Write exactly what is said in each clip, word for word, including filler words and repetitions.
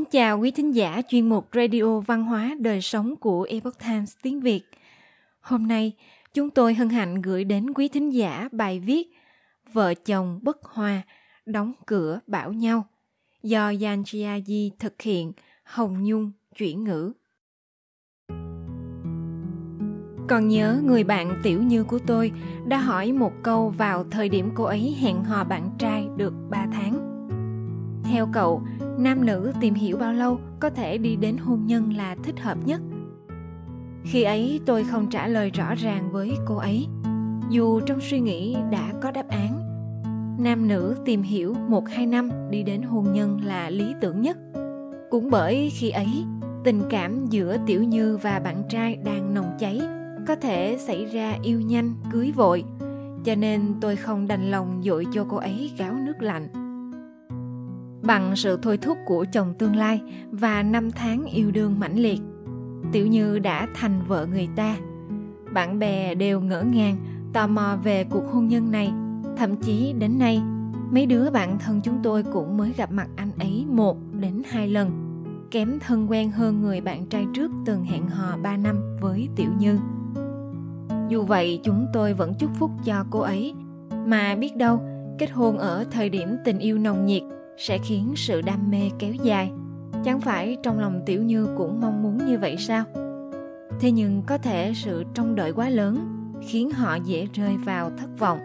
chào quý thính giả chuyên mục Radio Văn hóa Đời Sống của Epoch Times tiếng Việt. Hôm nay, chúng tôi hân hạnh gửi đến quý thính giả bài viết Vợ chồng bất hòa, đóng cửa bảo nhau, do Yan Chiayi thực hiện, Hồng Nhung chuyển ngữ. Còn nhớ người bạn Tiểu Như của tôi đã hỏi một câu vào thời điểm cô ấy hẹn hò bạn trai được ba tháng. Theo cậu, nam nữ tìm hiểu bao lâu có thể đi đến hôn nhân là thích hợp nhất? Khi ấy tôi không trả lời rõ ràng với cô ấy, dù trong suy nghĩ đã có đáp án. Nam nữ tìm hiểu một hai năm đi đến hôn nhân là lý tưởng nhất. Cũng bởi khi ấy, tình cảm giữa Tiểu Như và bạn trai đang nồng cháy, có thể xảy ra yêu nhanh, cưới vội, cho nên tôi không đành lòng dội cho cô ấy gáo nước lạnh. Bằng sự thôi thúc của chồng tương lai và năm tháng yêu đương mãnh liệt, Tiểu Như đã thành vợ người ta. Bạn bè đều ngỡ ngàng, tò mò về cuộc hôn nhân này. Thậm chí đến nay, mấy đứa bạn thân chúng tôi cũng mới gặp mặt anh ấy một đến hai lần, kém thân quen hơn người bạn trai trước từng hẹn hò ba năm với Tiểu Như. Dù vậy, chúng tôi vẫn chúc phúc cho cô ấy, mà biết đâu kết hôn ở thời điểm tình yêu nồng nhiệt sẽ khiến sự đam mê kéo dài. Chẳng phải trong lòng Tiểu Như cũng mong muốn như vậy sao? Thế nhưng có thể sự trông đợi quá lớn khiến họ dễ rơi vào thất vọng.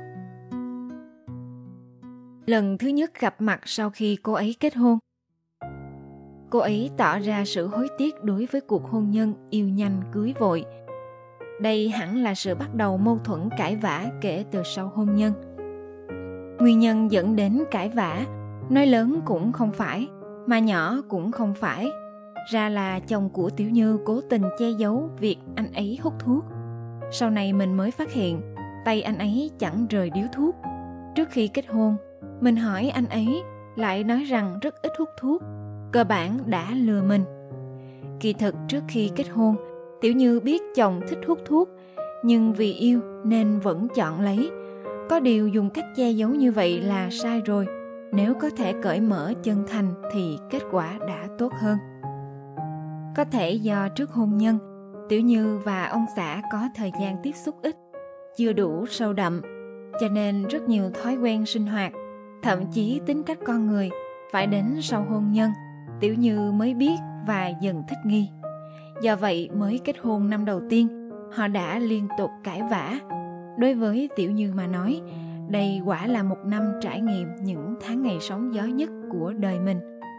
Lần thứ nhất gặp mặt sau khi cô ấy kết hôn, cô ấy tỏ ra sự hối tiếc đối với cuộc hôn nhân yêu nhanh cưới vội. Đây hẳn là sự bắt đầu mâu thuẫn cãi vã kể từ sau hôn nhân. Nguyên nhân dẫn đến cãi vã, nói lớn cũng không phải, mà nhỏ cũng không phải. Ra là chồng của Tiểu Như cố tình che giấu việc anh ấy hút thuốc. Sau này mình mới phát hiện, tay anh ấy chẳng rời điếu thuốc. Trước khi kết hôn, mình hỏi anh ấy, lại nói rằng rất ít hút thuốc, cơ bản đã lừa mình. Kỳ thực trước khi kết hôn, Tiểu Như biết chồng thích hút thuốc, nhưng vì yêu nên vẫn chọn lấy. Có điều dùng cách che giấu như vậy là sai rồi. Nếu có thể cởi mở chân thành thì kết quả đã tốt hơn. Có thể do trước hôn nhân, Tiểu Như và ông xã có thời gian tiếp xúc ít, chưa đủ sâu đậm, cho nên rất nhiều thói quen sinh hoạt, thậm chí tính cách con người, phải đến sau hôn nhân, Tiểu Như mới biết và dần thích nghi. Do vậy mới kết hôn năm đầu tiên, họ đã liên tục cãi vã. Đối với Tiểu Như mà nói, đây quả là một năm trải nghiệm những tháng ngày sóng gió nhất của đời mình.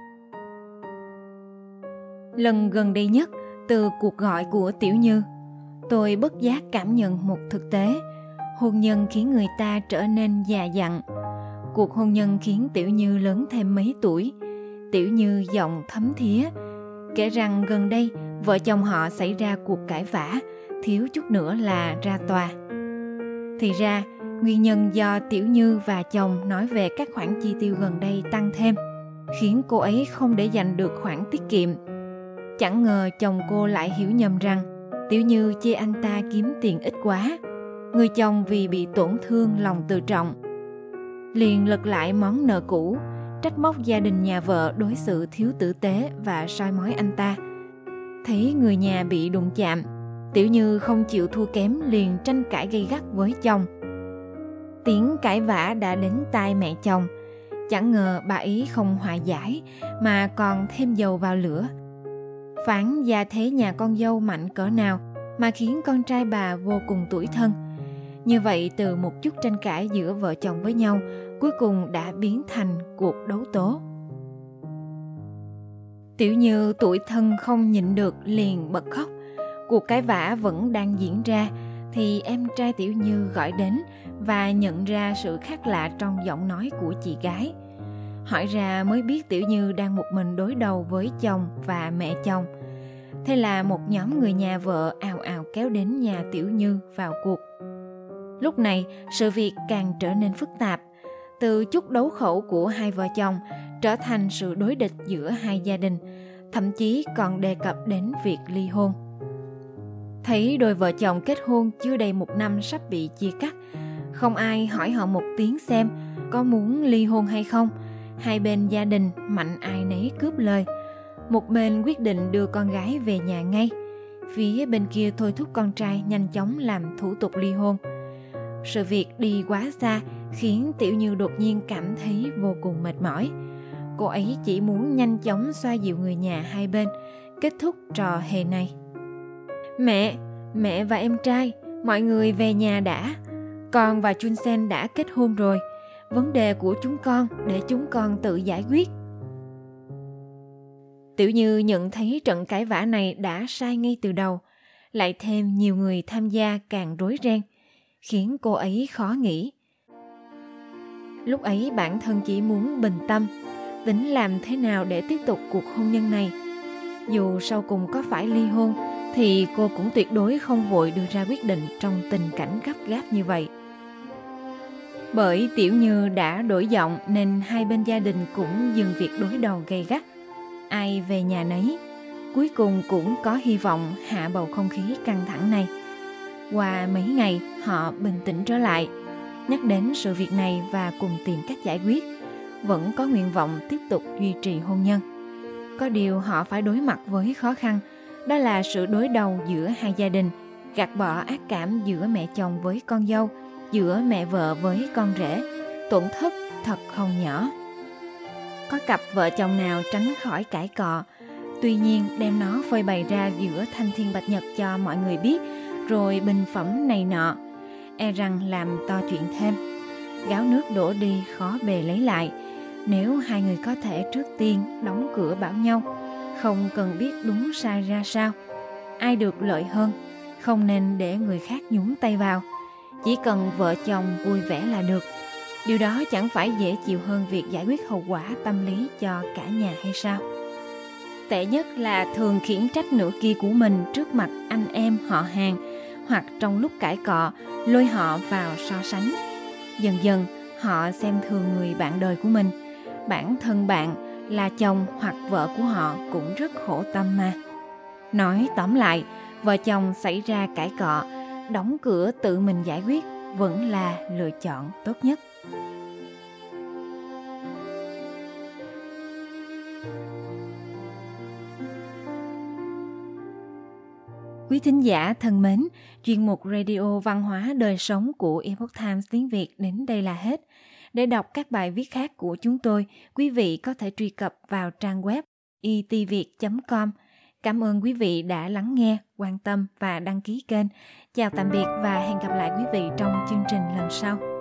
Lần gần đây nhất, từ cuộc gọi của Tiểu Như, tôi bất giác cảm nhận một thực tế. Hôn nhân khiến người ta trở nên già dặn. Cuộc hôn nhân khiến Tiểu Như lớn thêm mấy tuổi. Tiểu Như giọng thấm thía, kể rằng gần đây vợ chồng họ xảy ra cuộc cãi vã, thiếu chút nữa là ra tòa. Thì ra, nguyên nhân do Tiểu Như và chồng nói về các khoản chi tiêu gần đây tăng thêm, khiến cô ấy không để dành được khoản tiết kiệm. Chẳng ngờ chồng cô lại hiểu nhầm rằng Tiểu Như chê anh ta kiếm tiền ít quá. Người chồng vì bị tổn thương lòng tự trọng, liền lật lại món nợ cũ, trách móc gia đình nhà vợ đối xử thiếu tử tế và soi mói anh ta. Thấy người nhà bị đụng chạm, Tiểu Như không chịu thua kém, liền tranh cãi gay gắt với chồng. Tiếng cãi vã đã đến tai mẹ chồng. Chẳng ngờ bà ấy không hòa giải mà còn thêm dầu vào lửa, phán gia thế nhà con dâu mạnh cỡ nào mà khiến con trai bà vô cùng tủi thân. Như vậy, từ một chút tranh cãi giữa vợ chồng với nhau, cuối cùng đã biến thành cuộc đấu tố. Tiểu Như tủi thân không nhịn được liền bật khóc. Cuộc cãi vã vẫn đang diễn ra thì em trai Tiểu Như gọi đến và nhận ra sự khác lạ trong giọng nói của chị gái. Hỏi ra mới biết Tiểu Như đang một mình đối đầu với chồng và mẹ chồng. Thế là một nhóm người nhà vợ ào ào kéo đến nhà Tiểu Như vào cuộc. Lúc này, sự việc càng trở nên phức tạp. Từ chút đấu khẩu của hai vợ chồng trở thành sự đối địch giữa hai gia đình, thậm chí còn đề cập đến việc ly hôn. Thấy đôi vợ chồng kết hôn chưa đầy một năm sắp bị chia cắt, không ai hỏi họ một tiếng xem có muốn ly hôn hay không. Hai bên gia đình mạnh ai nấy cướp lời. Một bên quyết định đưa con gái về nhà ngay, phía bên kia thôi thúc con trai nhanh chóng làm thủ tục ly hôn. Sự việc đi quá xa khiến Tiểu Như đột nhiên cảm thấy vô cùng mệt mỏi. Cô ấy chỉ muốn nhanh chóng xoa dịu người nhà hai bên, kết thúc trò hề này. Mẹ, mẹ và em trai, mọi người về nhà đã. Con và Chun Sen đã kết hôn rồi. Vấn đề của chúng con để chúng con tự giải quyết. Tiểu Như nhận thấy trận cãi vã này đã sai ngay từ đầu, lại thêm nhiều người tham gia càng rối ren, khiến cô ấy khó nghĩ. Lúc ấy bản thân chỉ muốn bình tâm, tính làm thế nào để tiếp tục cuộc hôn nhân này. Dù sau cùng có phải ly hôn, thì cô cũng tuyệt đối không vội đưa ra quyết định trong tình cảnh gấp gáp như vậy. Bởi Tiểu Như đã đổi giọng nên hai bên gia đình cũng dừng việc đối đầu gay gắt. Ai về nhà nấy, cuối cùng cũng có hy vọng hạ bầu không khí căng thẳng này. Qua mấy ngày họ bình tĩnh trở lại, nhắc đến sự việc này và cùng tìm cách giải quyết, vẫn có nguyện vọng tiếp tục duy trì hôn nhân. Có điều họ phải đối mặt với khó khăn, đó là sự đối đầu giữa hai gia đình, gạt bỏ ác cảm giữa mẹ chồng với con dâu, giữa mẹ vợ với con rể, tổn thất thật không nhỏ. Có cặp vợ chồng nào tránh khỏi cãi cọ, tuy nhiên đem nó phơi bày ra giữa thanh thiên bạch nhật cho mọi người biết, rồi bình phẩm này nọ, e rằng làm to chuyện thêm. Gáo nước đổ đi khó bề lấy lại. Nếu hai người có thể trước tiên đóng cửa bảo nhau, không cần biết đúng sai ra sao, ai được lợi hơn, không nên để người khác nhúng tay vào. Chỉ cần vợ chồng vui vẻ là được. Điều đó chẳng phải dễ chịu hơn việc giải quyết hậu quả tâm lý cho cả nhà hay sao? Tệ nhất là thường khiển trách nửa kia của mình trước mặt anh em họ hàng, hoặc trong lúc cãi cọ lôi họ vào so sánh. Dần dần họ xem thường người bạn đời của mình. Bản thân bạn là chồng hoặc vợ của họ cũng rất khổ tâm mà. Nói tóm lại, vợ chồng xảy ra cãi cọ, đóng cửa tự mình giải quyết vẫn là lựa chọn tốt nhất. Quý thính giả thân mến, chuyên mục Radio Văn hóa Đời Sống của Epoch Times tiếng Việt đến đây là hết. Để đọc các bài viết khác của chúng tôi, quý vị có thể truy cập vào trang web i t viet chấm com. Cảm ơn quý vị đã lắng nghe, quan tâm và đăng ký kênh. Chào tạm biệt và hẹn gặp lại quý vị trong chương trình lần sau.